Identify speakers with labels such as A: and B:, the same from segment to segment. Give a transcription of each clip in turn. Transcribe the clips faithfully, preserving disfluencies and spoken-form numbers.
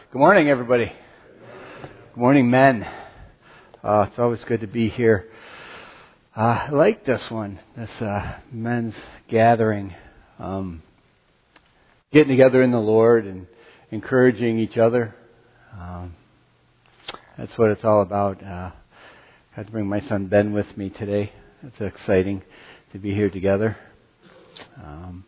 A: Good morning, everybody. Good morning, men. Uh, it's always good to be here. Uh, I like this one, this uh, men's gathering, um, getting together in the Lord and encouraging each other. Um, that's what it's all about. Uh, I had to bring my son Ben with me today. It's exciting to be here together. Um,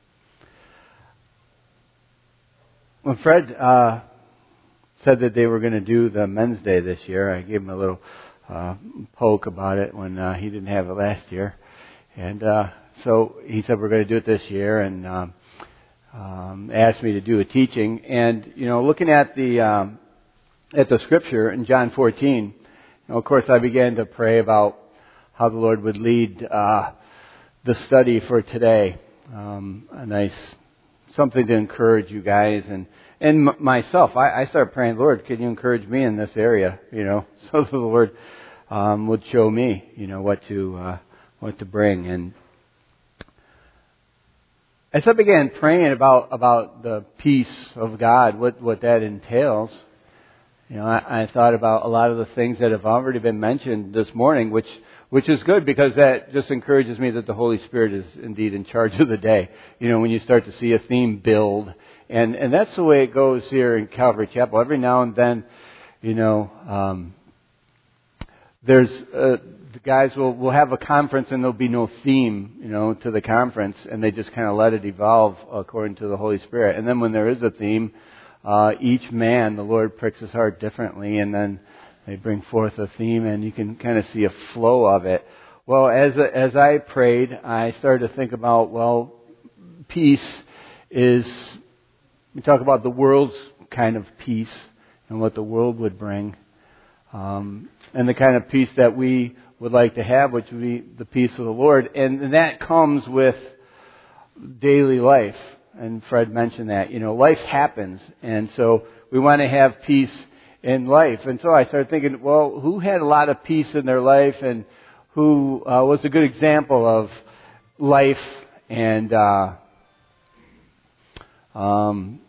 A: when Fred uh, said that they were going to do the Men's Day this year, I gave him a little uh, poke about it when uh, he didn't have it last year. And uh, so he said we're going to do it this year, and um, um, asked me to do a teaching. And, you know, looking at the um, at the scripture in John fourteen, you know, of course I began to pray about how the Lord would lead uh, the study for today. Um, a nice something to encourage you guys and and m- myself. I, I started praying, Lord, can you encourage me in this area? You know, so the Lord um, would show me, you know, what to uh, what to bring. And as I began praying about about the peace of God, what what that entails, you know, I, I thought about a lot of the things that have already been mentioned this morning, which which is good because that just encourages me that the Holy Spirit is indeed in charge of the day. You know, when you start to see a theme build, and and that's the way it goes here in Calvary Chapel. Every now and then, you know, um, there's uh, the guys will will have a conference and there'll be no theme, you know, to the conference, and they just kind of let it evolve according to the Holy Spirit. And then when there is a theme, uh, each man, the Lord pricks his heart differently, and then they bring forth a theme, and you can kind of see a flow of it. Well, as as I prayed, I started to think about, well, peace is, we talk about the world's kind of peace and what the world would bring, um, and the kind of peace that we would like to have, which would be the peace of the Lord, and that comes with daily life. And Fred mentioned that, you know, life happens, and so we want to have peace in life. And so I started thinking, well, who had a lot of peace in their life, and who uh, was a good example of life and uh, um,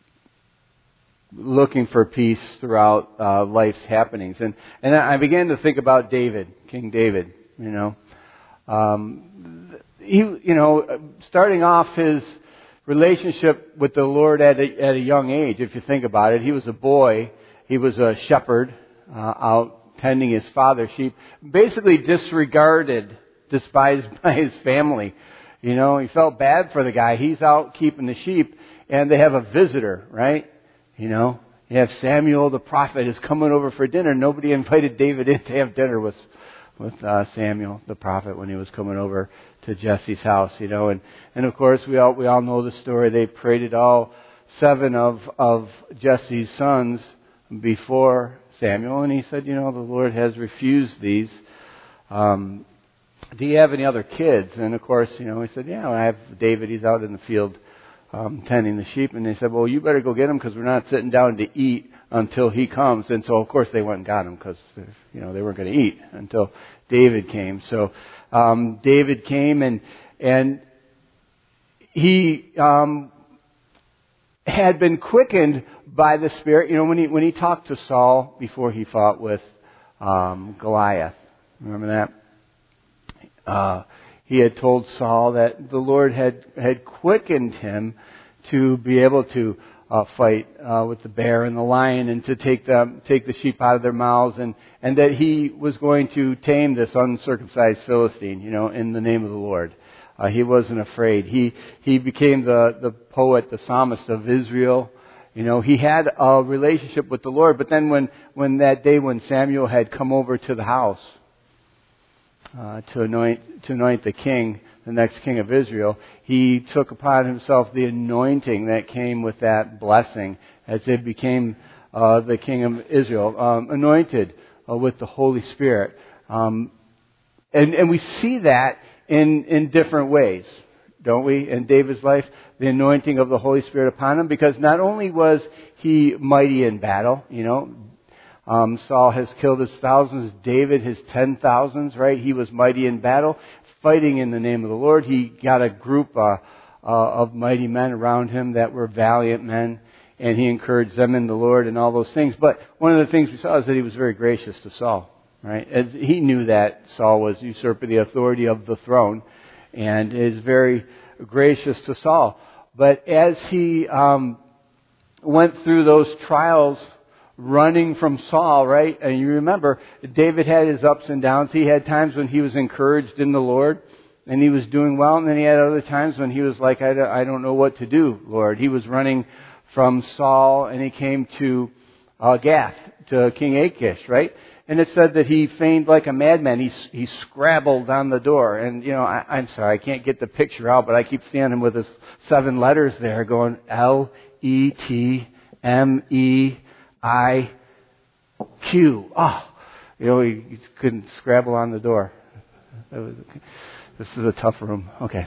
A: looking for peace throughout uh, life's happenings. And and I began to think about David, King David. You know, um, he, you know, starting off his relationship with the Lord at a, at a young age. If you think about it, he was a boy. He was a shepherd uh, out tending his father's sheep, basically disregarded, despised by his family. You know, he felt bad for the guy. He's out keeping the sheep, and they have a visitor, right? You know, you have Samuel the prophet is coming over for dinner. Nobody invited David in to have dinner with with uh, Samuel the prophet when he was coming over to Jesse's house. You know, and and of course we all we all know the story. They paraded all seven of of Jesse's sons before Samuel, and he said, you know, the Lord has refused these. Um, do you have any other kids? And of course, you know, he said, yeah, I have David. He's out in the field um, tending the sheep. And they said, well, you better go get him because we're not sitting down to eat until he comes. And so, of course, they went and got him because, you know, they weren't going to eat until David came. So um, David came, and and he um, had been quickened by the Spirit. You know, when he when he talked to Saul before he fought with um, Goliath, remember that? Uh, he had told Saul that the Lord had had quickened him to be able to uh, fight uh, with the bear and the lion, and to take them take the sheep out of their mouths, and and that he was going to tame this uncircumcised Philistine, you know, in the name of the Lord. Uh, he wasn't afraid. He he became the the poet, the psalmist of Israel. You know, he had a relationship with the Lord, but then when, when that day when Samuel had come over to the house uh, to anoint to anoint the king, the next king of Israel, he took upon himself the anointing that came with that blessing as it became uh, the king of Israel, um, anointed uh, with the Holy Spirit. Um, and, and we see that in, in different ways, don't we, in David's life? The anointing of the Holy Spirit upon him, because not only was he mighty in battle, you know, um, Saul has killed his thousands, David his ten thousands, right? He was mighty in battle, fighting in the name of the Lord. He got a group uh, uh, of mighty men around him that were valiant men. and he encouraged them in the Lord and all those things. But one of the things we saw is that he was very gracious to Saul, right? As he knew that Saul was usurping the authority of the throne, and is very gracious to Saul. But as he um, went through those trials running from Saul, right? And you remember, David had his ups and downs. He had times when he was encouraged in the Lord and he was doing well. And then he had other times when he was like, I don't, I don't know what to do, Lord. He was running from Saul and he came to uh, Gath, to King Achish, right? And it said that he feigned like a madman. He, he scrabbled on the door. And, you know, I, I'm sorry, I can't get the picture out, but I keep seeing him with his seven letters there going L E T M E I Q. Oh, you know, he, he couldn't scrabble on the door. That was, this is a tough room. Okay.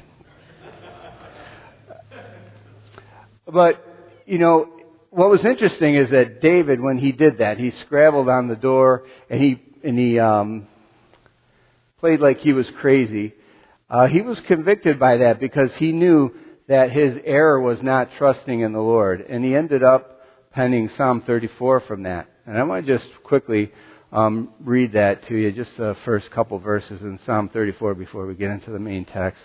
A: But, you know, what was interesting is that David, when he did that, he scrabbled on the door and he and he um, played like he was crazy. Uh, he was convicted by that because he knew that his error was not trusting in the Lord, and he ended up penning Psalm thirty-four from that. And I want to just quickly um, read that to you, just the first couple verses in Psalm thirty-four before we get into the main text.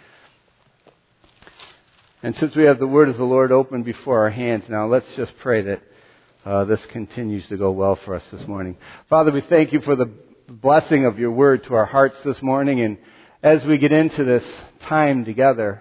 A: And since we have the word of the Lord open before our hands now, let's just pray that uh, this continues to go well for us this morning. Father, we thank you for the blessing of your word to our hearts this morning. And as we get into this time together,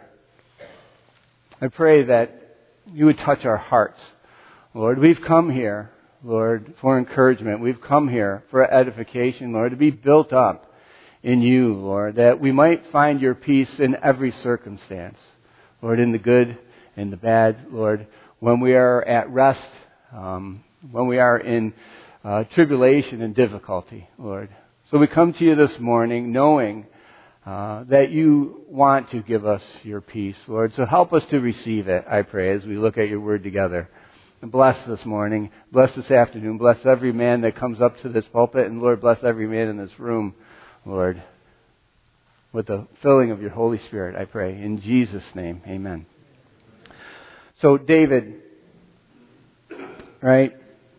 A: I pray that you would touch our hearts. Lord, we've come here, Lord, for encouragement. We've come here for edification, Lord, to be built up in you, Lord, that we might find your peace in every circumstance. Lord, in the good and the bad, Lord, when we are at rest, um, when we are in uh, tribulation and difficulty, Lord. So we come to you this morning knowing uh, that you want to give us your peace, Lord. So help us to receive it, I pray, as we look at your word together. And bless this morning, bless this afternoon, bless every man that comes up to this pulpit, and Lord, bless every man in this room, Lord, with the filling of your Holy Spirit, I pray. In Jesus' name, amen. So David, right,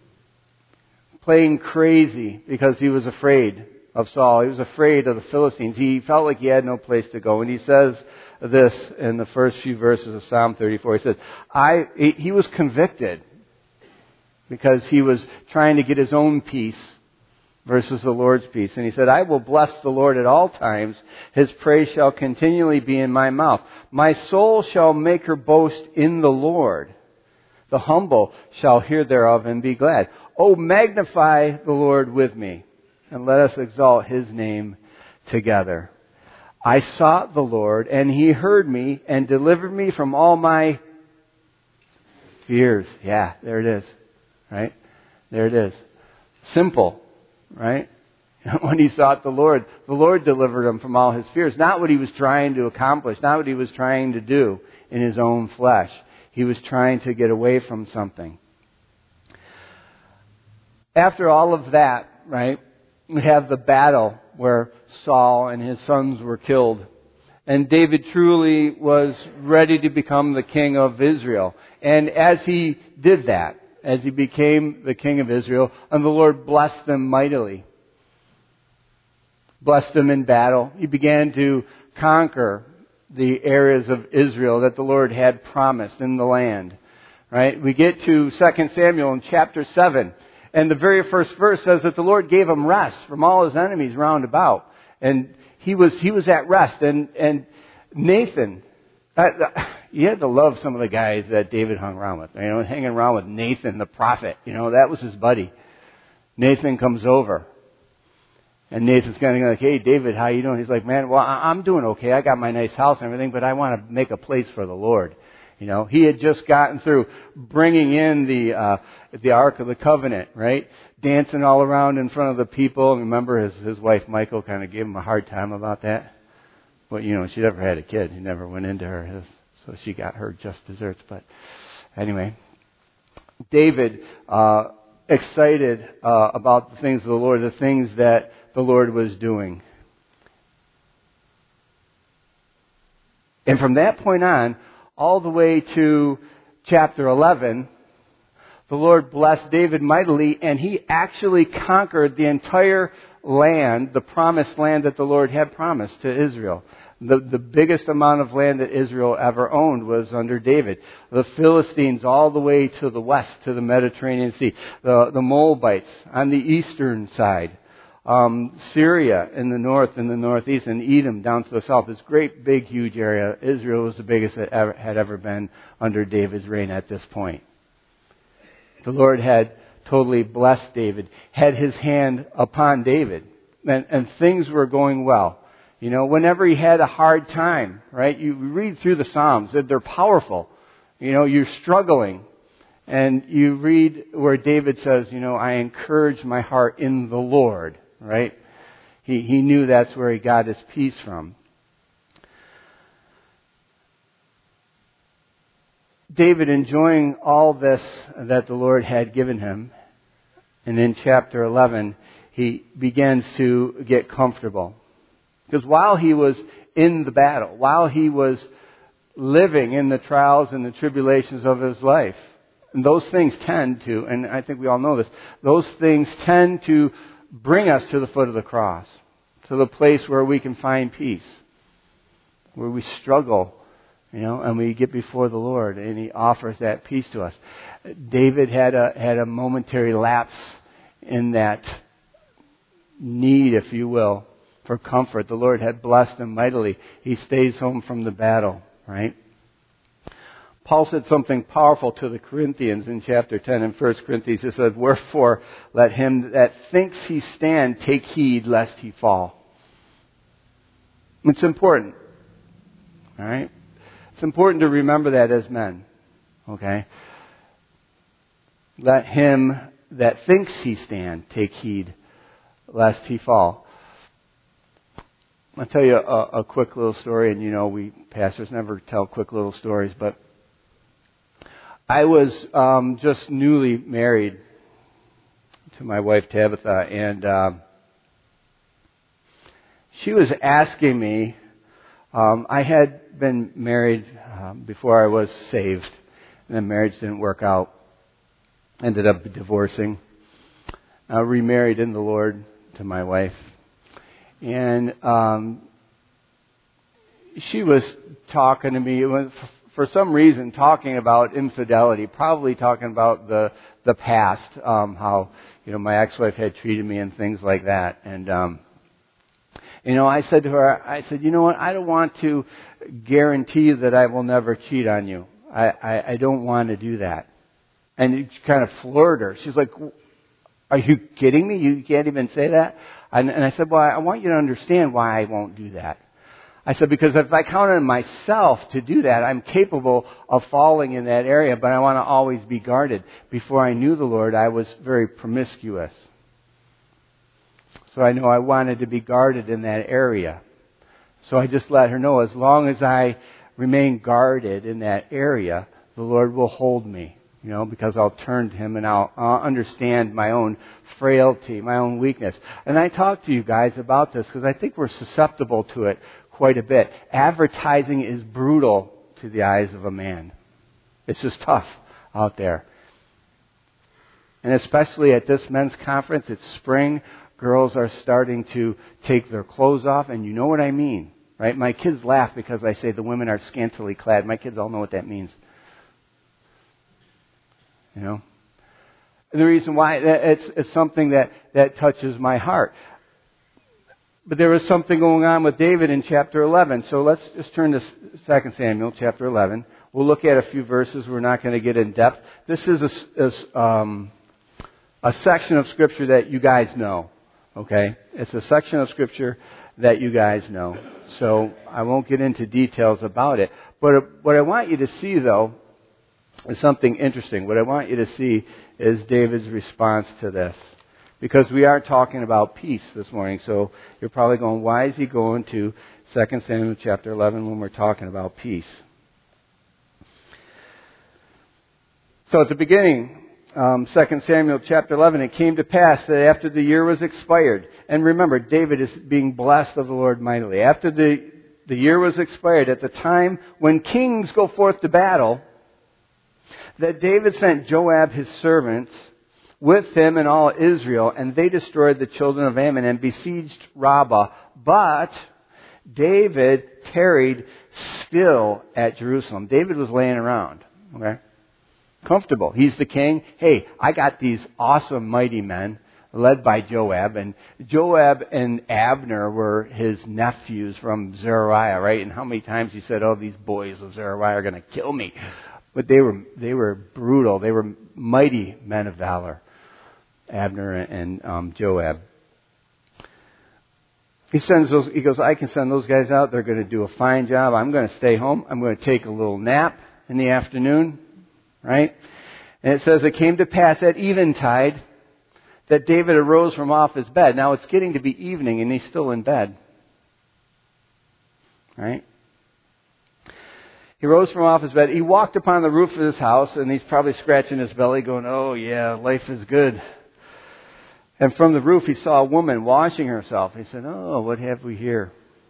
A: playing crazy because he was afraid of Saul. He was afraid of the Philistines. He felt like he had no place to go. And he says this in the first few verses of Psalm thirty-four. He says, I, he was convicted because he was trying to get his own peace versus the Lord's peace. And he said, I will bless the Lord at all times. His praise shall continually be in my mouth. My soul shall make her boast in the Lord. The humble shall hear thereof and be glad. Oh, magnify the Lord with me, and let us exalt his name together. I sought the Lord, and he heard me and delivered me from all my fears. Yeah, there it is. Right? There it is. Simple. Right? When he sought the Lord, the Lord delivered him from all his fears. Not what he was trying to accomplish, not what he was trying to do in his own flesh. He was trying to get away from something. After all of that, right, we have the battle where Saul and his sons were killed. And David truly was ready to become the king of Israel. And as he did that, as he became the king of Israel, and the Lord blessed them mightily. Blessed them in battle. He began to conquer the areas of Israel that the Lord had promised in the land. Right? We get to Second Samuel in chapter seven, and the very first verse says that the Lord gave him rest from all his enemies round about. And he was he was at rest. And, and Nathan, uh, you had to love some of the guys that David hung around with. You know, hanging around with Nathan the prophet. You know, that was his buddy. Nathan comes over. And Nathan's kind of like, hey, David, how you doing? He's like, man, well, I'm doing okay. I got my nice house and everything, but I want to make a place for the Lord. You know, he had just gotten through bringing in the uh, the Ark of the Covenant, right? Dancing all around in front of the people. And remember, his his wife Michal kind of gave him a hard time about that. But you know, she never had a kid. He never went into her, so she got her just desserts. But anyway, David uh, excited uh, about the things of the Lord, the things that the Lord was doing. And from that point on, all the way to chapter eleven, The Lord blessed David mightily, and he actually conquered the entire land, the promised land that the Lord had promised to Israel. The, the biggest amount of land that Israel ever owned was under David. The Philistines all the way to the west, to the Mediterranean Sea. The, the Moabites on the eastern side. Um, Syria in the north and the northeast, and Edom down to the south. This great, big, huge area. Israel was the biggest that ever, had ever been under David's reign at this point. The Lord had totally blessed David, had his hand upon David, and, and things were going well. You know, whenever he had a hard time, right, you read through the Psalms, they're powerful. You know, you're struggling, and you read where David says, you know, I encourage my heart in the Lord, right? He, he knew that's where he got his peace from. David, enjoying all this that the Lord had given him, and in chapter eleven, he begins to get comfortable. Because while he was in the battle, while he was living in the trials and the tribulations of his life, and those things tend to, and I think we all know this, those things tend to bring us to the foot of the cross, to the place where we can find peace, where we struggle, you know, and we get before the Lord, and He offers that peace to us. David had a had a momentary lapse in that need, if you will, for comfort. The Lord had blessed him mightily. He stays home from the battle, right? Paul said something powerful to the Corinthians in chapter ten in First Corinthians. He said, "Wherefore let him that thinks he stand take heed lest he fall." It's important, all right? It's important to remember that as men, okay? Let him that thinks he stand take heed lest he fall. I'll tell you a, a quick little story, and you know we pastors never tell quick little stories, but I was um, just newly married to my wife Tabitha, and um, she was asking me, um, I had been married um, before I was saved, and the marriage didn't work out. Ended up divorcing. Uh, remarried in the Lord to my wife. And um, she was talking to me, it was, for some reason, talking about infidelity, probably talking about the the past, um, how, you know, my ex-wife had treated me and things like that. And, um, you know, I said to her, I said, you know what, I don't want to guarantee that I will never cheat on you. I, I, I don't want to do that. And it kind of floored her. She's like, are you kidding me? You can't even say that? And, and I said, well, I want you to understand why I won't do that. I said, because if I count on myself to do that, I'm capable of falling in that area, but I want to always be guarded. Before I knew the Lord, I was very promiscuous. So I know I wanted to be guarded in that area. So I just let her know, as long as I remain guarded in that area, the Lord will hold me. You know, because I'll turn to Him and I'll, I'll understand my own frailty, my own weakness. And I talk to you guys about this because I think we're susceptible to it quite a bit. Advertising is brutal to the eyes of a man. It's just tough out there. And especially at this men's conference, it's spring. Girls are starting to take their clothes off, and you know what I mean, right? My kids laugh because I say the women are scantily clad. My kids all know what that means. You know, and the reason why it's, it's something that, that touches my heart. But there was something going on with David in chapter eleven. So let's just turn to Second Samuel chapter eleven. We'll look at a few verses. We're not going to get in depth. This is a, a, um, a section of Scripture that you guys know. Okay, it's a section of Scripture that you guys know. So I won't get into details about it. But what I want you to see, though, is something interesting. What I want you to see is David's response to this. Because we are talking about peace this morning. So you're probably going, why is he going to Second Samuel chapter eleven when we're talking about peace? So at the beginning, um, Second Samuel chapter eleven, it came to pass that after the year was expired, and remember, David is being blessed of the Lord mightily. After the, the year was expired, at the time when kings go forth to battle, that David sent Joab his servants with him and all Israel, and they destroyed the children of Ammon and besieged Rabbah. But David tarried still at Jerusalem. David was laying around, okay? Comfortable. He's the king. Hey, I got these awesome mighty men led by Joab, and Joab and Abner were his nephews from Zeruiah, right? And how many times he said, "Oh, these boys of Zeruiah are going to kill me," but they were they were brutal. They were mighty men of valor, Abner and um, Joab. He sends those. He goes, "I can send those guys out. They're going to do a fine job. I'm going to stay home. I'm going to take a little nap in the afternoon." Right? And it says, it came to pass at eventide that David arose from off his bed. Now it's getting to be evening and he's still in bed. Right? He rose from off his bed. He walked upon the roof of his house, and he's probably scratching his belly going, "Oh yeah, life is good." And from the roof he saw a woman washing herself. He said, "Oh, what have we here?"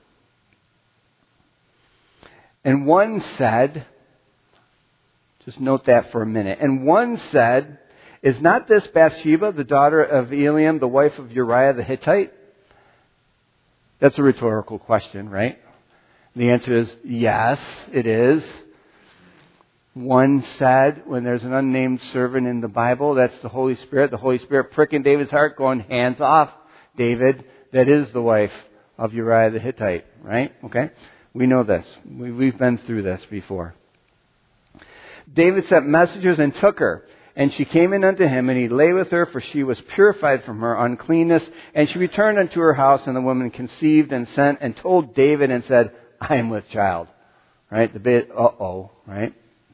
A: And one said, just note that for a minute. And one said, "Is not this Bathsheba, the daughter of Eliam, the wife of Uriah the Hittite?" That's a rhetorical question, right? The answer is yes, it is. One said, when there's an unnamed servant in the Bible, that's the Holy Spirit. The Holy Spirit pricking David's heart, going, "Hands off, David. That is the wife of Uriah the Hittite." Right? Okay? We know this. We've been through this before. David sent messengers and took her, and she came in unto him, and he lay with her, for she was purified from her uncleanness. And she returned unto her house, and the woman conceived and sent and told David and said, "I am with child." Right? The bit, uh-oh, right?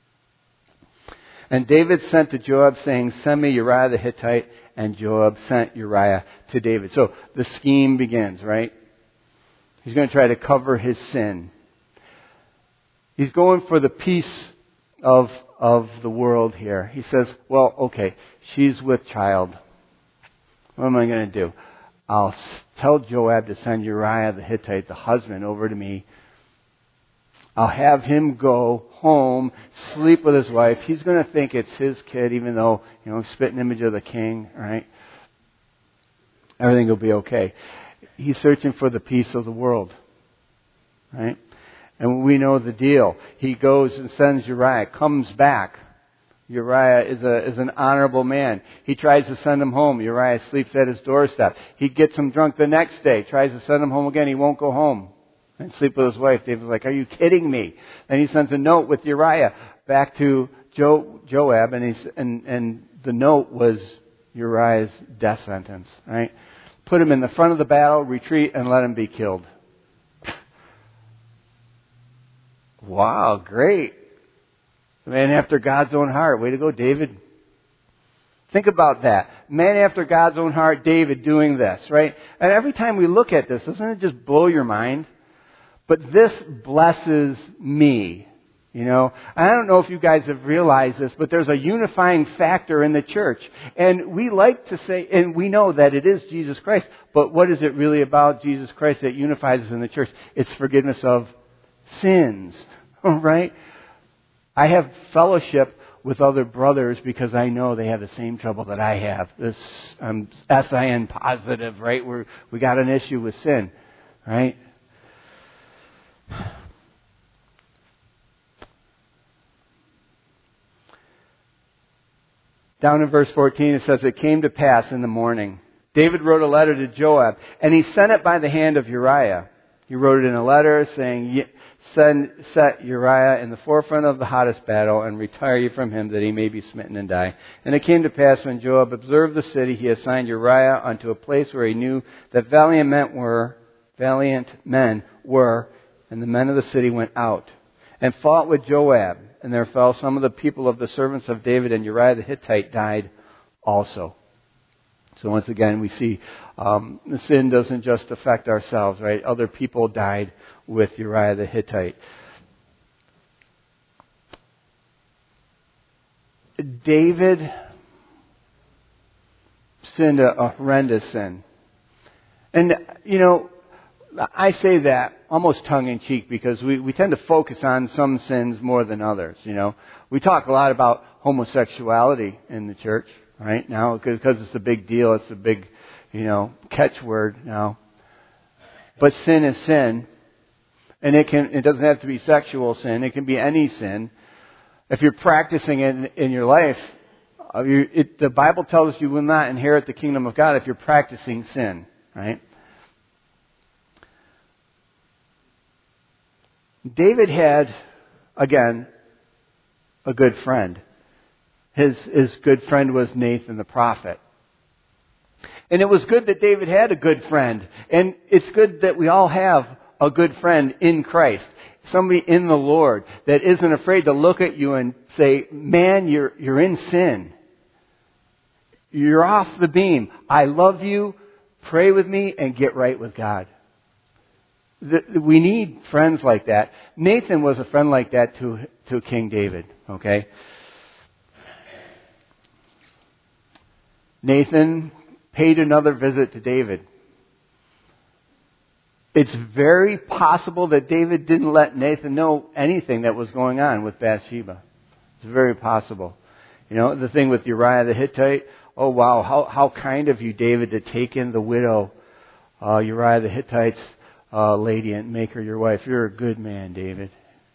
A: And David sent to Joab, saying, "Send me Uriah the Hittite." And Joab sent Uriah to David. So the scheme begins, right? He's going to try to cover his sin. He's going for the peace of of the world here. He says, "Well, okay, she's with child. What am I going to do? I'll tell Joab to send Uriah the Hittite, the husband, over to me. I'll have him go home, sleep with his wife. He's going to think it's his kid, even though, you know, spitting image of the king, right? Everything will be okay." He's searching for the peace of the world, right? And we know the deal. He goes and sends Uriah, comes back. Uriah is a is an honorable man. He tries to send him home. Uriah sleeps at his doorstep. He gets him drunk the next day, tries to send him home again. He won't go home and sleep with his wife. David's like, "Are you kidding me?" And he sends a note with Uriah back to jo, Joab, and he's and and the note was Uriah's death sentence. Right? Put him in the front of the battle, retreat, and let him be killed. Wow, great. Man after God's own heart. Way to go, David. Think about that. Man after God's own heart, David doing this, right? And every time we look at this, doesn't it just blow your mind? But this blesses me. You know, I don't know if you guys have realized this, but there's a unifying factor in the church. And we like to say, and we know that it is Jesus Christ, but what is it really about Jesus Christ that unifies us in the church? It's forgiveness of sins, right? I have fellowship with other brothers because I know they have the same trouble that I have. This um, S I N positive, right? We're, we got an issue with sin, right? Down in verse fourteen it says, "It came to pass in the morning, David wrote a letter to Joab, and he sent it by the hand of Uriah. He wrote it in a letter saying, Send, set Uriah in the forefront of the hottest battle, and retire you from him, that he may be smitten and die. And it came to pass, when Joab observed the city, he assigned Uriah unto a place where he knew that valiant men were, valiant men were, and the men of the city went out, and fought with Joab. And there fell some of the people of the servants of David, and Uriah the Hittite died also." So once again, we see um, the sin doesn't just affect ourselves, right? Other people died with Uriah the Hittite. David sinned a, a horrendous sin. And, you know, I say that almost tongue-in-cheek because we, we tend to focus on some sins more than others, you know. We talk a lot about homosexuality in the church right now because it's a big deal. It's a big, you know, catchword now. But sin is sin. And it can, it doesn't have to be sexual sin. It can be any sin. If you're practicing it in, in your life, uh, you, it, the Bible tells us you will not inherit the kingdom of God if you're practicing sin, right? David had, again, a good friend. His, his good friend was Nathan the prophet. And it was good that David had a good friend. And it's good that we all have a good friend in Christ. Somebody in the Lord that isn't afraid to look at you and say, man, you're, you're in sin. You're off the beam. I love you. Pray with me and get right with God. We need friends like that. Nathan was a friend like that to, to King David, okay? Nathan paid another visit to David. It's very possible that David didn't let Nathan know anything that was going on with Bathsheba. It's very possible. You know, the thing with Uriah the Hittite, oh wow, how, how kind of you, David, to take in the widow, uh, Uriah the Hittite's Uh, lady and make her your wife. You're a good man, David.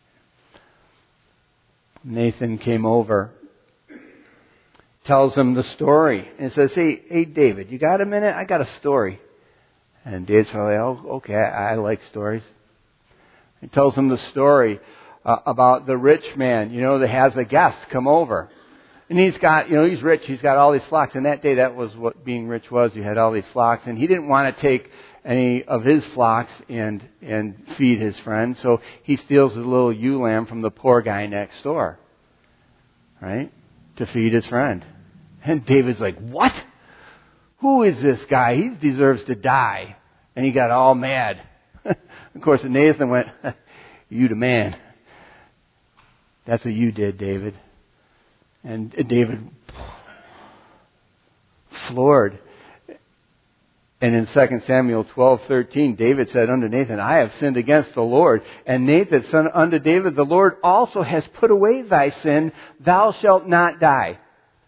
A: Nathan came over, tells him the story, and says, hey, hey, David, you got a minute? I got a story. And David's probably, oh, okay, I, I like stories. He tells him the story uh, about the rich man, you know, that has a guest come over. And he's got, you know, he's rich. He's got all these flocks. And that day, that was what being rich was. You had all these flocks. And he didn't want to take any of his flocks and and feed his friend. So he steals a little ewe lamb from the poor guy next door. Right? To feed his friend. And David's like, what? Who is this guy? He deserves to die. And he got all mad. Of course, Nathan went, you the man. That's what you did, David. And David floored. And in Second Samuel twelve thirteen, David said unto Nathan, I have sinned against the Lord. And Nathan said unto David, the Lord also has put away thy sin. Thou shalt not die.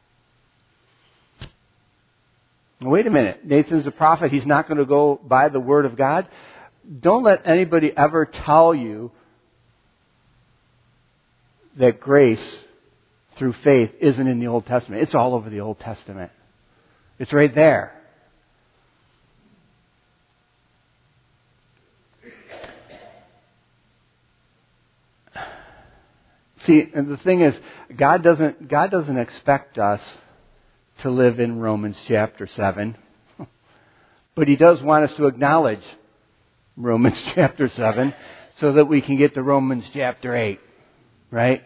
A: Wait a minute. Nathan's a prophet. He's not going to go by the word of God. Don't let anybody ever tell you that grace through faith isn't in the Old Testament. It's all over the Old Testament. It's right there. See, and the thing is, God doesn't, God doesn't expect us to live in Romans chapter seven. But He does want us to acknowledge Romans chapter seven so that we can get to Romans chapter eight. Right?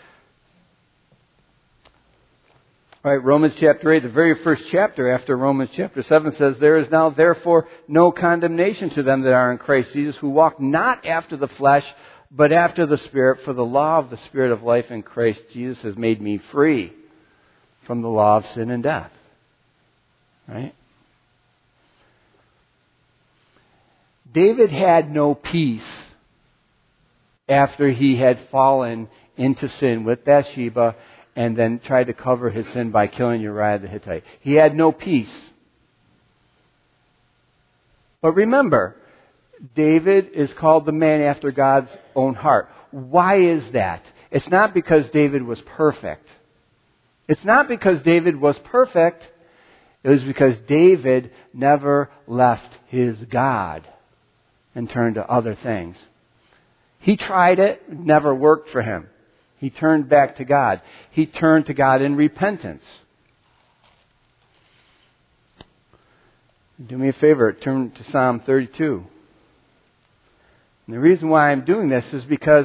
A: All right, Romans chapter eight, the very first chapter after Romans chapter seven says, there is now therefore no condemnation to them that are in Christ Jesus, who walk not after the flesh, but after the Spirit. For the law of the Spirit of life in Christ Jesus has made me free from the law of sin and death. Right? David had no peace after he had fallen into sin with Bathsheba and then tried to cover his sin by killing Uriah the Hittite. He had no peace. But remember, David is called the man after God's own heart. Why is that? It's not because David was perfect. It's not because David was perfect. It was because David never left his God and turned to other things. He tried it, it never worked for him. He turned back to God. He turned to God in repentance. Do me a favor, turn to Psalm thirty-two. And the reason why I'm doing this is because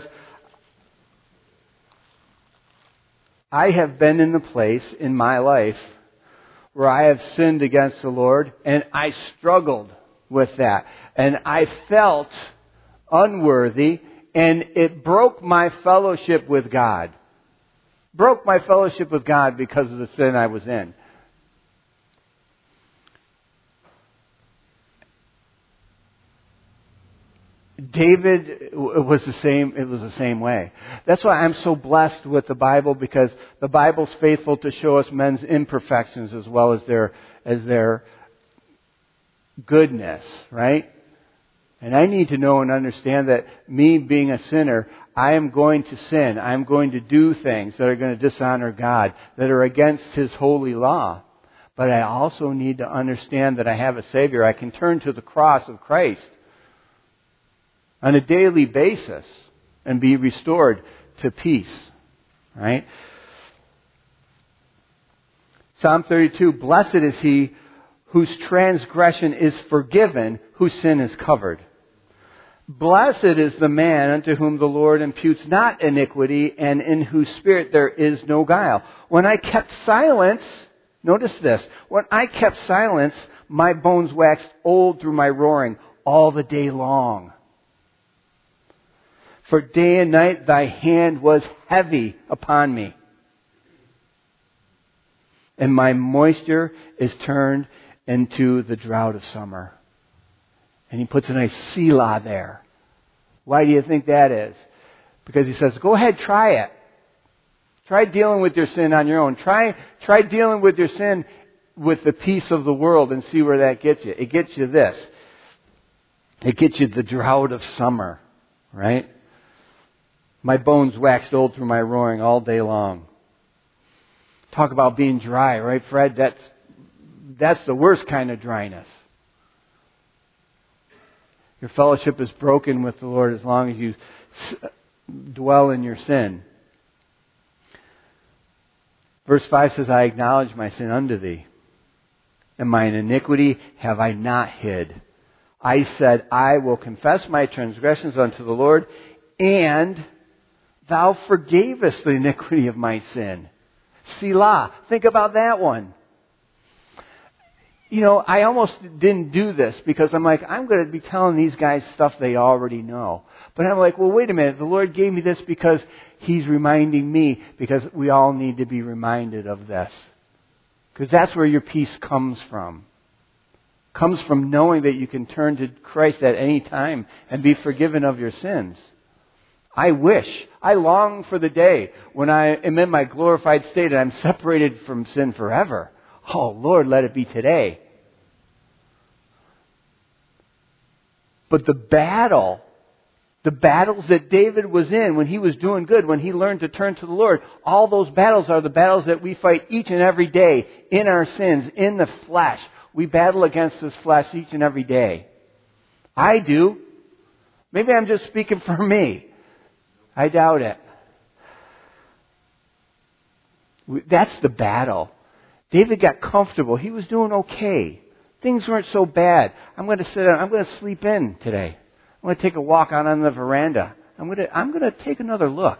A: I have been in the place in my life where I have sinned against the Lord, and I struggled with that. And I felt unworthy, and it broke my fellowship with God. Broke my fellowship with God because of the sin I was in. David was the same, it was the same way. That's why I'm so blessed with the Bible, because the Bible's faithful to show us men's imperfections as well as their, as their goodness, right? And I need to know and understand that me being a sinner, I am going to sin. I'm going to do things that are going to dishonor God, that are against His holy law. But I also need to understand that I have a Savior. I can turn to the cross of Christ on a daily basis and be restored to peace, right? Psalm thirty-two, blessed is he whose transgression is forgiven, whose sin is covered. Blessed is the man unto whom the Lord imputes not iniquity, and in whose spirit there is no guile. When I kept silence, notice this, when I kept silence, my bones waxed old through my roaring all the day long. For day and night thy hand was heavy upon me, and my moisture is turned into the drought of summer. And he puts a nice Selah there. Why do you think that is? Because he says, go ahead, try it. Try dealing with your sin on your own. Try, try dealing with your sin with the peace of the world and see where that gets you. It gets you this. It gets you the drought of summer, right? My bones waxed old through my roaring all day long. Talk about being dry, right, Fred? That's, that's the worst kind of dryness. Your fellowship is broken with the Lord as long as you dwell in your sin. Verse five says, I acknowledge my sin unto thee, and mine iniquity have I not hid. I said, I will confess my transgressions unto the Lord, and thou forgavest the iniquity of my sin. Selah. Think about that one. You know, I almost didn't do this because I'm like, I'm going to be telling these guys stuff they already know. But I'm like, well, wait a minute. The Lord gave me this because He's reminding me, because we all need to be reminded of this. Because that's where your peace comes from. Comes from knowing that you can turn to Christ at any time and be forgiven of your sins. I wish, I long for the day when I am in my glorified state and I'm separated from sin forever. Oh, Lord, let it be today. But the battle, the battles that David was in when he was doing good, when he learned to turn to the Lord, all those battles are the battles that we fight each and every day in our sins, in the flesh. We battle against this flesh each and every day. I do. Maybe I'm just speaking for me. I doubt it. That's the battle. David got comfortable. He was doing okay. Things weren't so bad. I'm going to sit down. I'm going to sleep in today. I'm going to take a walk out on the veranda. I'm going to, I'm going to take another look.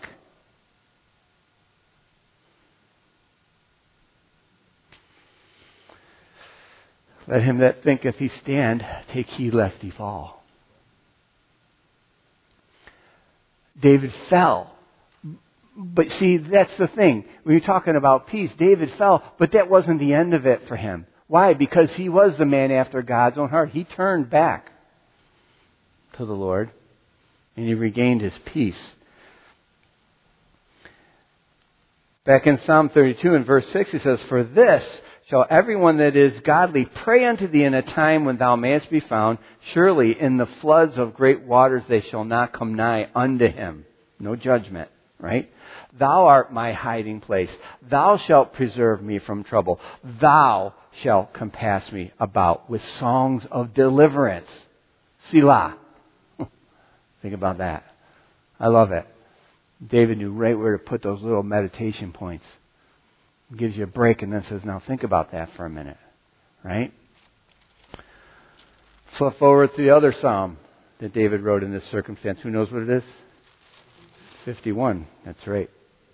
A: Let him that thinketh he stand take heed lest he fall. David fell. But see, that's the thing. When you're talking about peace, David fell, but that wasn't the end of it for him. Why? Because he was the man after God's own heart. He turned back to the Lord, and he regained his peace. Back in Psalm thirty-two in verse six, he says, for this shall everyone that is godly pray unto thee in a time when thou mayest be found. Surely in the floods of great waters they shall not come nigh unto him. No judgment, right? Thou art my hiding place. Thou shalt preserve me from trouble. Thou shalt compass me about with songs of deliverance. Selah. Think about that. I love it. David knew right where to put those little meditation points. He gives you a break and then says, now think about that for a minute. Right? Flip forward to the other psalm that David wrote in this circumstance. Who knows what it is? fifty-one. That's right.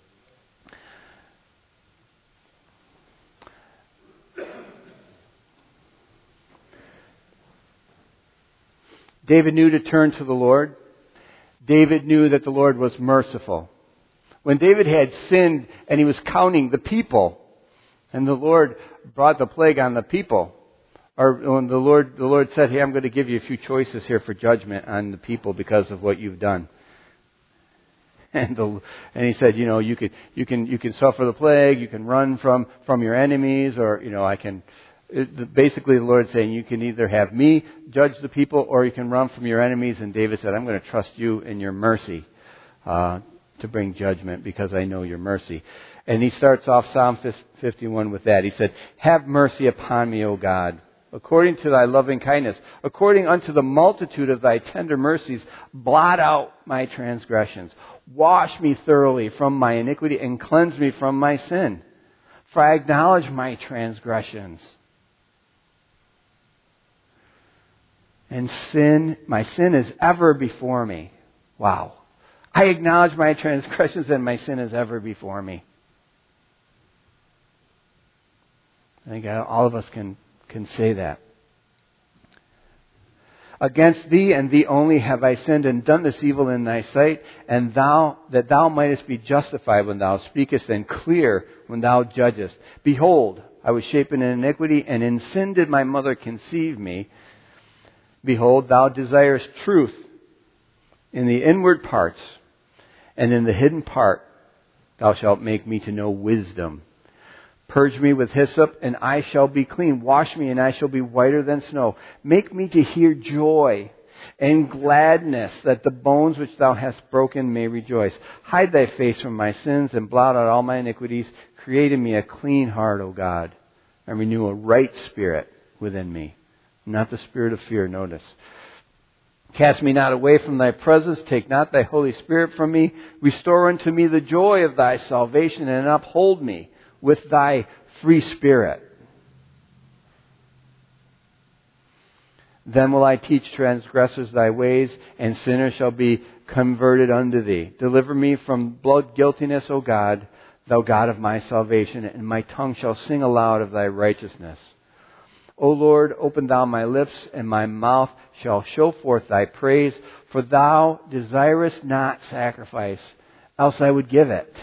A: David knew to turn to the Lord. David knew that the Lord was merciful. When David had sinned and he was counting the people, and the Lord brought the plague on the people, Or when the Lord, the Lord said, hey, I'm going to give you a few choices here for judgment on the people because of what you've done. And the, and he said, you know, you could, you can, you can suffer the plague, you can run from, from your enemies, or, you know, I can, it, basically the Lord's saying you can either have me judge the people or you can run from your enemies. And David said, I'm going to trust you in your mercy, uh, to bring judgment because I know your mercy. And he starts off Psalm fifty-one with that. He said, have mercy upon me, O God, according to thy loving kindness, according unto the multitude of thy tender mercies, blot out my transgressions. Wash me thoroughly from my iniquity and cleanse me from my sin. For I acknowledge my transgressions. And sin, my sin is ever before me. Wow. I acknowledge my transgressions and my sin is ever before me. I think all of us can, can say that. Against thee and thee only have I sinned and done this evil in thy sight, and thou, that thou mightest be justified when thou speakest and clear when thou judgest. Behold, I was shapen in iniquity, and in sin did my mother conceive me. Behold, thou desirest truth in the inward parts, and in the hidden part thou shalt make me to know wisdom. Purge me with hyssop, and I shall be clean. Wash me, and I shall be whiter than snow. Make me to hear joy and gladness, that the bones which thou hast broken may rejoice. Hide thy face from my sins, and blot out all my iniquities. Create in me a clean heart, O God, and renew a right spirit within me. Not the spirit of fear, notice. Cast me not away from thy presence. Take not thy Holy Spirit from me. Restore unto me the joy of thy salvation, and uphold me with thy free spirit. Then will I teach transgressors thy ways, and sinners shall be converted unto thee. Deliver me from blood guiltiness, O God, thou God of my salvation, and my tongue shall sing aloud of thy righteousness. O Lord, open thou my lips, and my mouth shall show forth thy praise. For thou desirest not sacrifice, else I would give it.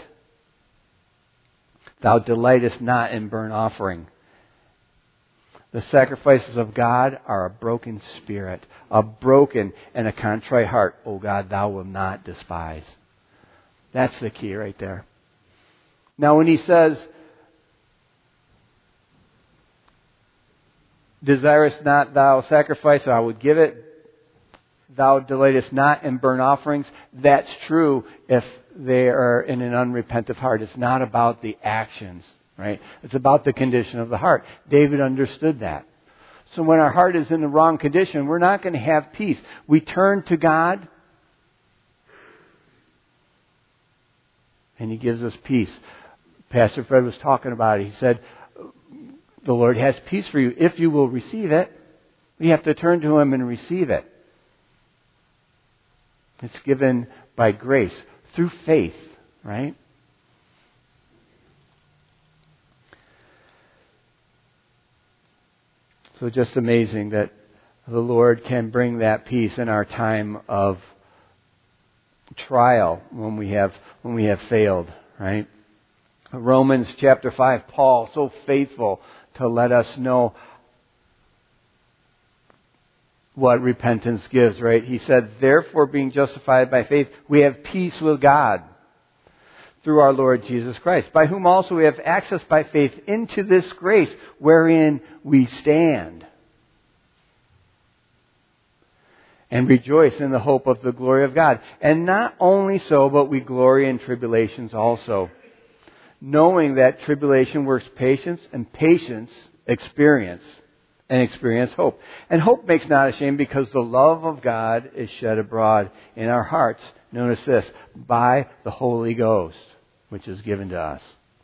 A: Thou delightest not in burnt offering. The sacrifices of God are a broken spirit, a broken and a contrite heart. O God, thou wilt not despise. That's the key right there. Now when he says, desirest not thou sacrifice, I would give it. Thou delightest not in burnt offerings. That's true if they are in an unrepentant heart. It's not about the actions, right? It's about the condition of the heart. David understood that. So when our heart is in the wrong condition, we're not going to have peace. We turn to God, and He gives us peace. Pastor Fred was talking about it. He said, the Lord has peace for you if you will receive it. You have to turn to Him and receive it. It's given by grace, through faith, right? So just amazing that the Lord can bring that peace in our time of trial when we have when we have failed, right? Romans chapter five, Paul, so faithful to let us know what repentance gives, right? He said, therefore, being justified by faith, we have peace with God through our Lord Jesus Christ, by whom also we have access by faith into this grace wherein we stand, and rejoice in the hope of the glory of God. And not only so, but we glory in tribulations also, knowing that tribulation works patience, and patience experience, and experience hope. And hope makes not ashamed, because the love of God is shed abroad in our hearts. Notice this, by the Holy Ghost, which is given to us.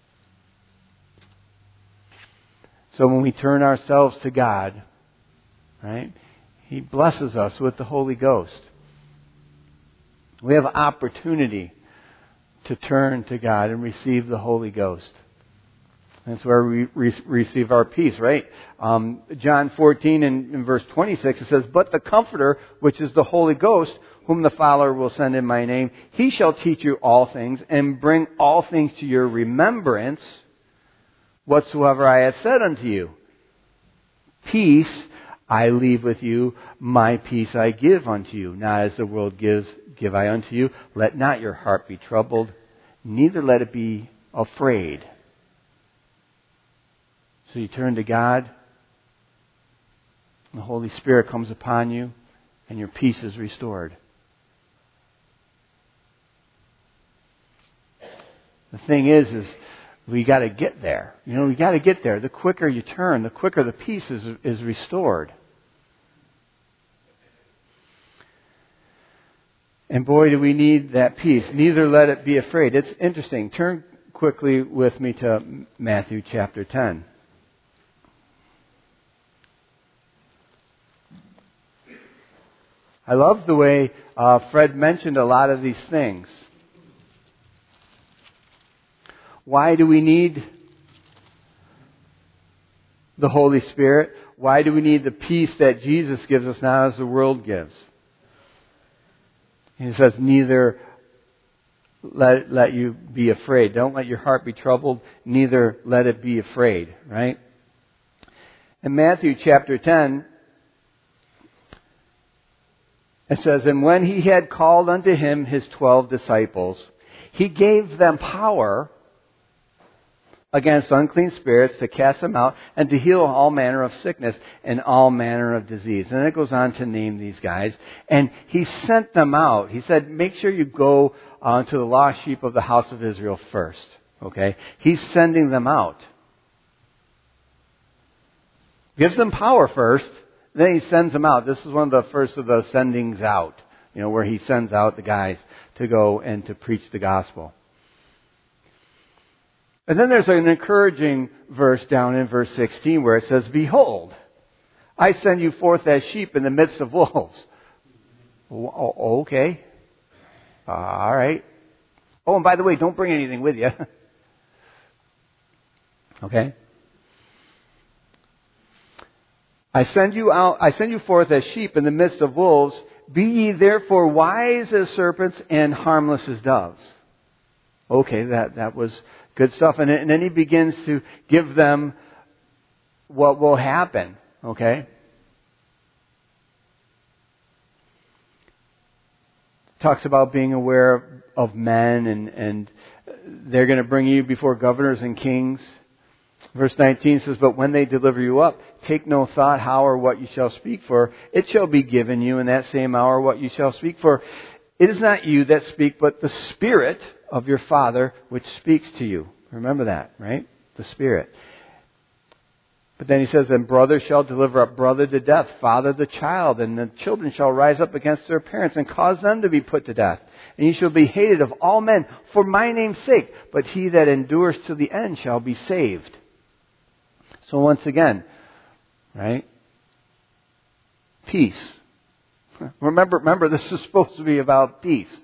A: So when we turn ourselves to God, right, He blesses us with the Holy Ghost. We have opportunity to turn to God and receive the Holy Ghost. That's where we re- receive our peace, right? Um, John fourteen and in verse twenty-six, it says, but the Comforter, which is the Holy Ghost, whom the Father will send in my name, He shall teach you all things, and bring all things to your remembrance, whatsoever I have said unto you. peace I leave with you, my peace I give unto you. Not as the world gives, give I unto you. Let not your heart be troubled, neither let it be afraid. So you turn to God, the Holy Spirit comes upon you, and your peace is restored. The thing is, is we got to get there. You know, we got to get there. The quicker you turn, the quicker the peace is, is restored. And boy, do we need that peace. Neither let it be afraid. It's interesting. Turn quickly with me to Matthew chapter ten. I love the way uh, Fred mentioned a lot of these things. Why do we need the Holy Spirit? Why do we need the peace that Jesus gives us, not as the world gives? He says, neither let, let you be afraid. Don't let your heart be troubled, neither let it be afraid, right? In Matthew chapter ten, it says, and when he had called unto him his twelve disciples, he gave them power against unclean spirits to cast them out and to heal all manner of sickness and all manner of disease. And it goes on to name these guys. And he sent them out. He said, make sure you go uh, to the lost sheep of the house of Israel first. Okay? He's sending them out. Gives them power first, then he sends them out. This is one of the first of the sendings out, you know, where he sends out the guys to go and to preach the gospel. And then there's an encouraging verse down in verse sixteen where it says, behold, I send you forth as sheep in the midst of wolves. Oh, okay. Uh, all right. Oh, and by the way, don't bring anything with you. Okay. I send you out, I send you forth as sheep in the midst of wolves. Be ye therefore wise as serpents and harmless as doves. Okay, that, that was good stuff. And, and then he begins to give them what will happen. Okay? Talks about being aware of men, and, and they're going to bring you before governors and kings. Verse nineteen says, but when they deliver you up, take no thought how or what you shall speak, for it shall be given you in that same hour what you shall speak. For it is not you that speak, but the Spirit of your Father which speaks to you. Remember that, right? The Spirit. But then he says, and brother shall deliver up brother to death, father the child, and the children shall rise up against their parents and cause them to be put to death. And you shall be hated of all men for my name's sake, but he that endures to the end shall be saved. So once again, right? Peace. Remember, remember, this is supposed to be about peace.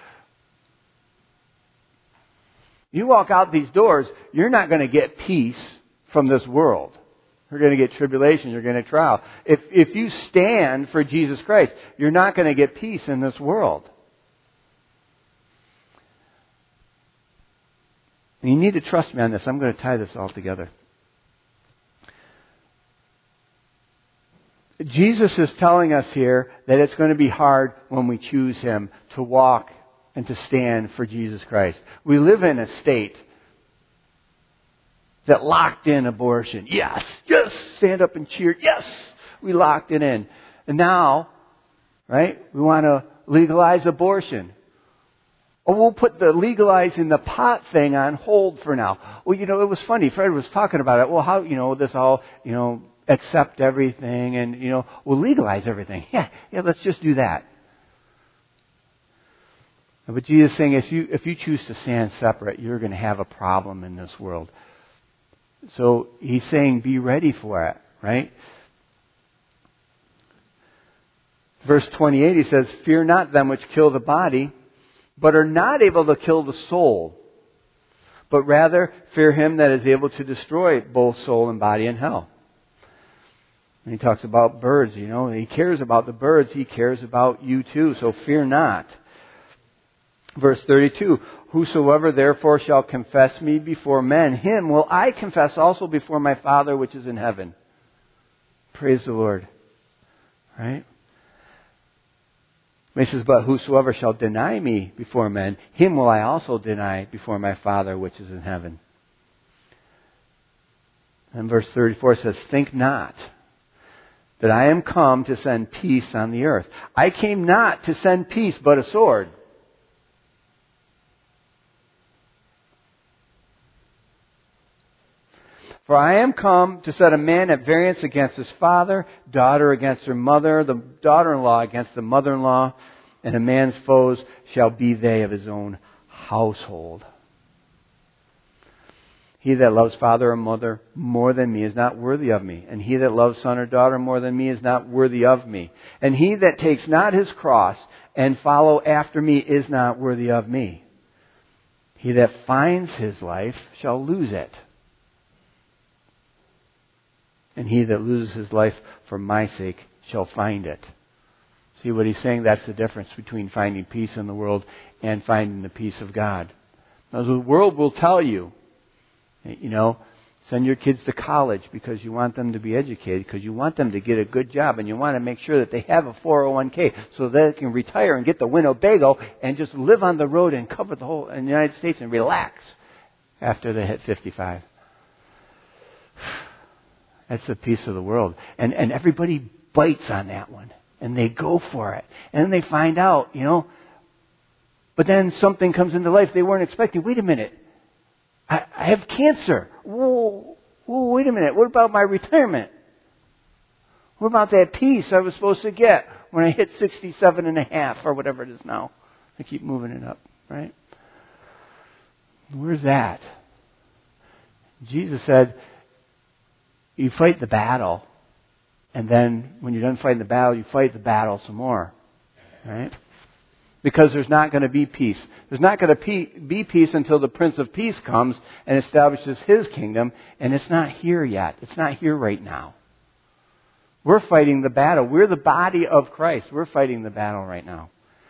A: You walk out these doors, you're not going to get peace from this world. You're going to get tribulation. You're going to trial. If if you stand for Jesus Christ, you're not going to get peace in this world. And you need to trust me on this. I'm going to tie this all together. Jesus is telling us here that it's going to be hard when we choose Him to walk and to stand for Jesus Christ. We live in a state that locked in abortion. Yes, yes, stand up and cheer. Yes, we locked it in. And now, right, we want to legalize abortion. Or we'll put the legalizing the pot thing on hold for now. Well, you know, it was funny. Fred was talking about it. Well, how, you know, this all, you know, accept everything and, you know, we'll legalize everything. Yeah, yeah, let's just do that. But Jesus is saying, if you, if you choose to stand separate, you're going to have a problem in this world. So He's saying, be ready for it, right? Verse twenty-eight, He says, fear not them which kill the body, but are not able to kill the soul, but rather fear Him that is able to destroy both soul and body in hell. And He talks about birds, you know, He cares about the birds, He cares about you too, so fear not. Verse thirty-two, whosoever therefore shall confess me before men, him will I confess also before my Father which is in heaven. Praise the Lord. Right? He says, but whosoever shall deny me before men, him will I also deny before my Father which is in heaven. And verse thirty-four says, think not that I am come to send peace on the earth. I came not to send peace, but a sword. For I am come to set a man at variance against his father, daughter against her mother, the daughter-in-law against the mother-in-law, and a man's foes shall be they of his own household. He that loves father or mother more than me is not worthy of me, and he that loves son or daughter more than me is not worthy of me. And he that takes not his cross and follow after me is not worthy of me. He that finds his life shall lose it. And he that loses his life for my sake shall find it. See what he's saying? That's the difference between finding peace in the world and finding the peace of God. Now, the world will tell you, you know, send your kids to college because you want them to be educated, because you want them to get a good job, and you want to make sure that they have a four oh one k so they can retire and get the Winnebago and just live on the road and cover the whole in the United States and relax after they hit fifty-five. That's the peace of the world. And and everybody bites on that one. And they go for it. And then they find out, you know. But then something comes into life they weren't expecting. Wait a minute. I, I have cancer. Whoa, whoa, wait a minute. What about my retirement? What about that peace I was supposed to get when I hit sixty-seven and a half or whatever it is now? I keep moving it up, right? Where's that? Jesus said, you fight the battle, and then when you're done fighting the battle, you fight the battle some more. Right? Because there's not going to be peace. There's not going to be peace until the Prince of Peace comes and establishes His kingdom, and it's not here yet. It's not here right now. We're fighting the battle. We're the body of Christ. We're fighting the battle right now.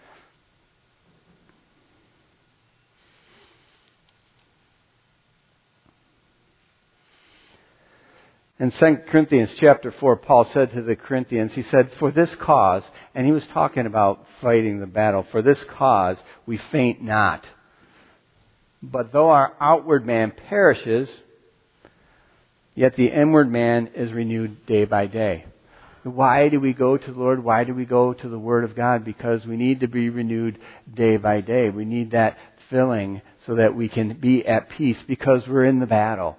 A: In Second Corinthians chapter four, Paul said to the Corinthians, he said, for this cause, and he was talking about fighting the battle, for this cause we faint not. But though our outward man perishes, yet the inward man is renewed day by day. Why do we go to the Lord? Why do we go to the Word of God? Because we need to be renewed day by day. We need that filling so that we can be at peace because we're in the battle.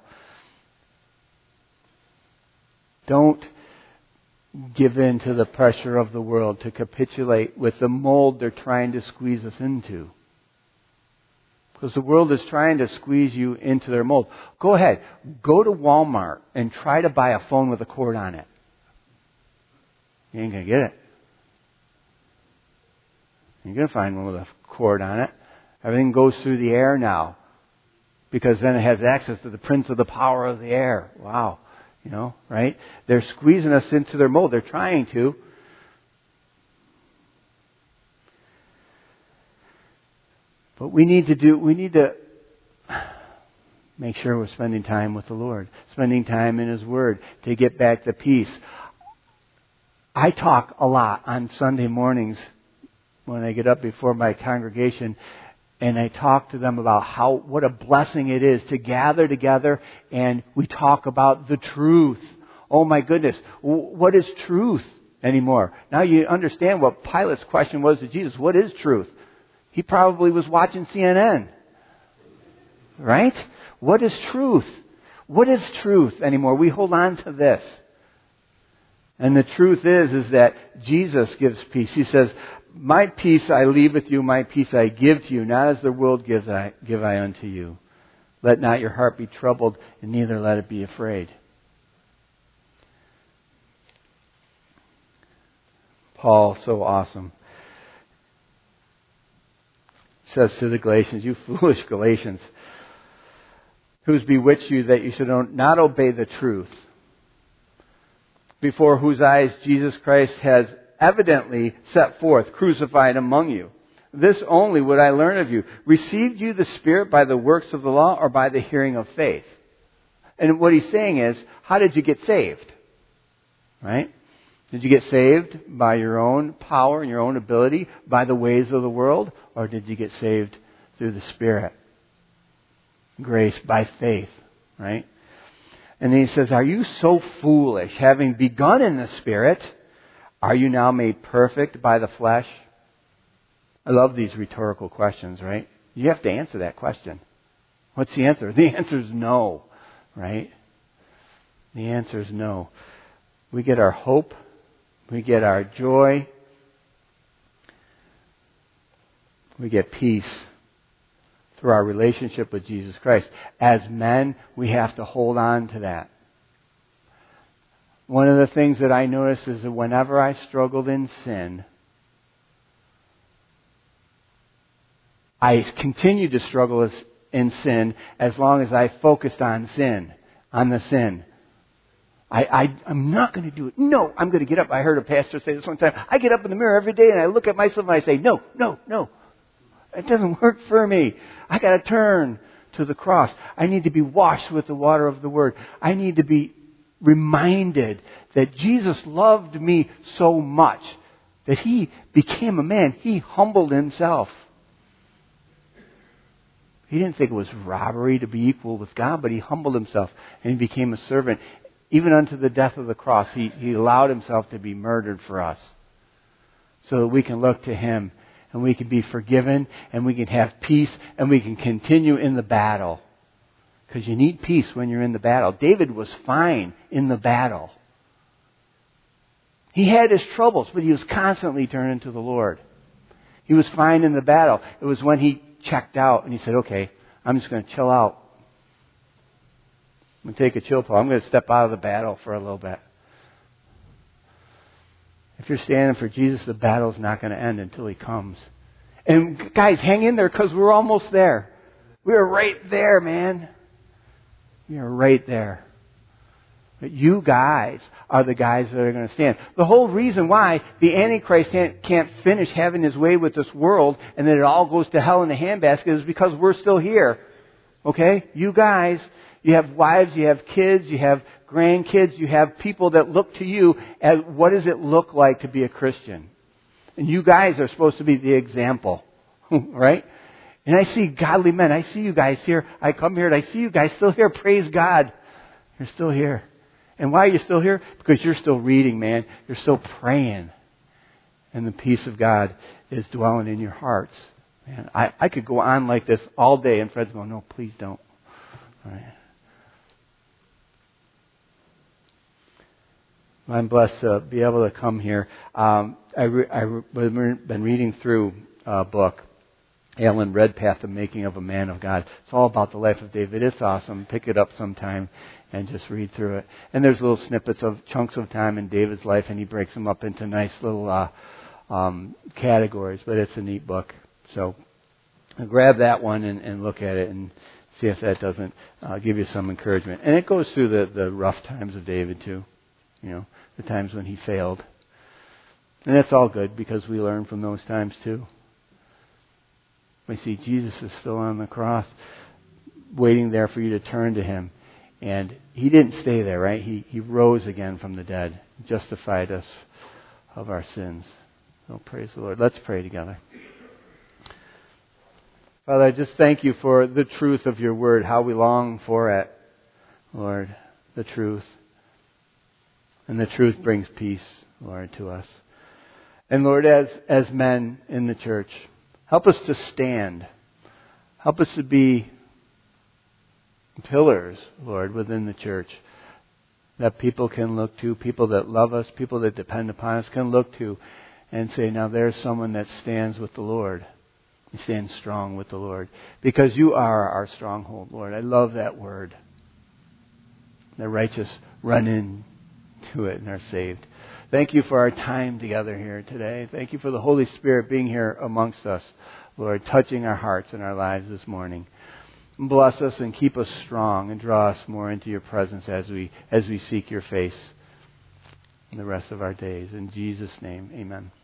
A: Don't give in to the pressure of the world to capitulate with the mold they're trying to squeeze us into. Because the world is trying to squeeze you into their mold. Go ahead. Go to Walmart and try to buy a phone with a cord on it. You ain't going to get it. You're going to find one with a cord on it. Everything goes through the air now. Because then it has access to the prince of the power of the air. Wow. You know, right? They're squeezing us into their mold. They're trying to. But we need to do, we need to make sure we're spending time with the Lord. Spending time in His Word to get back the peace. I talk a lot on Sunday mornings when I get up before my congregation. And I talk to them about how, what a blessing it is to gather together and we talk about the truth. Oh my goodness, what is truth anymore? Now you understand what Pilate's question was to Jesus. What is truth? He probably was watching C N N. Right? What is truth? What is truth anymore? We hold on to this. And the truth is, is that Jesus gives peace. He says, my peace I leave with you, my peace I give to you, not as the world gives I give I unto you. Let not your heart be troubled, and neither let it be afraid. Paul, so awesome, says to the Galatians, you foolish Galatians, who's bewitched you that you should not obey the truth, before whose eyes Jesus Christ has evidently set forth, crucified among you. This only would I learn of you. Received you the Spirit by the works of the law or by the hearing of faith? And what he's saying is, how did you get saved? right? Did you get saved by your own power and your own ability, by the ways of the world? Or did you get saved through the Spirit? Grace by faith, right? And then he says, are you so foolish, having begun in the Spirit, are you now made perfect by the flesh? I love these rhetorical questions, right? You have to answer that question. What's the answer? The answer is no, right? The answer is no. We get our hope. We get our joy. We get peace through our relationship with Jesus Christ. As men, we have to hold on to that. One of the things that I notice is that whenever I struggled in sin, I continued to struggle in sin as long as I focused on sin, on the sin. I, I, I'm not going to do it. No, I'm going to get up. I heard a pastor say this one time. I get up in the mirror every day and I look at myself and I say, no, no, no. It doesn't work for me. I got to turn to the cross. I need to be washed with the water of the Word. I need to be reminded that Jesus loved me so much that He became a man. He humbled Himself. He didn't think it was robbery to be equal with God, but He humbled Himself and He became a servant. Even unto the death of the cross, He, he allowed Himself to be murdered for us so that we can look to Him and we can be forgiven and we can have peace and we can continue in the battle. Because you need peace when you're in the battle. David was fine in the battle. He had his troubles, but he was constantly turning to the Lord. He was fine in the battle. It was when he checked out and he said, okay, I'm just going to chill out. I'm going to take a chill pill. I'm going to step out of the battle for a little bit. If you're standing for Jesus, the battle's not going to end until He comes. And guys, hang in there because we're almost there. We're right there, man. We are right there. But you guys are the guys that are going to stand. The whole reason why the Antichrist can't, can't finish having his way with this world and then it all goes to hell in a handbasket is because we're still here. Okay? You guys, you have wives, you have kids, you have grandkids, you have people that look to you at what does it look like to be a Christian. And you guys are supposed to be the example. Right? And I see godly men. I see you guys here. I come here and I see you guys still here. Praise God. You're still here. And why are you still here? Because you're still reading, man. You're still praying. And the peace of God is dwelling in your hearts. Man, I, I could go on like this all day. And Fred's going, no, please don't. All right. I'm blessed to be able to come here. Um, I re, I re, been reading through a book, Alan Redpath, The Making of a Man of God. It's all about the life of David. It's awesome. Pick it up sometime and just read through it. And there's little snippets of chunks of time in David's life, and he breaks them up into nice little uh, um, categories. But it's a neat book. So grab that one and, and look at it and see if that doesn't uh, give you some encouragement. And it goes through the, the rough times of David too. You know, the times when he failed. And that's all good because we learn from those times too. We see Jesus is still on the cross waiting there for you to turn to Him. And He didn't stay there, right? He, he rose again from the dead, justified us of our sins. So praise the Lord. Let's pray together. Father, I just thank You for the truth of Your word, how we long for it, Lord, the truth. And the truth brings peace, Lord, to us. And Lord, as, as men in the church, help us to stand. Help us to be pillars, Lord, within the church that people can look to, people that love us, people that depend upon us can look to and say, now there's someone that stands with the Lord. He stands strong with the Lord. Because You are our stronghold, Lord. I love that word. The righteous run in to it and are saved. Thank You for our time together here today. Thank You for the Holy Spirit being here amongst us, Lord, touching our hearts and our lives this morning. Bless us and keep us strong and draw us more into Your presence as we as we seek Your face in the rest of our days. In Jesus' name, amen.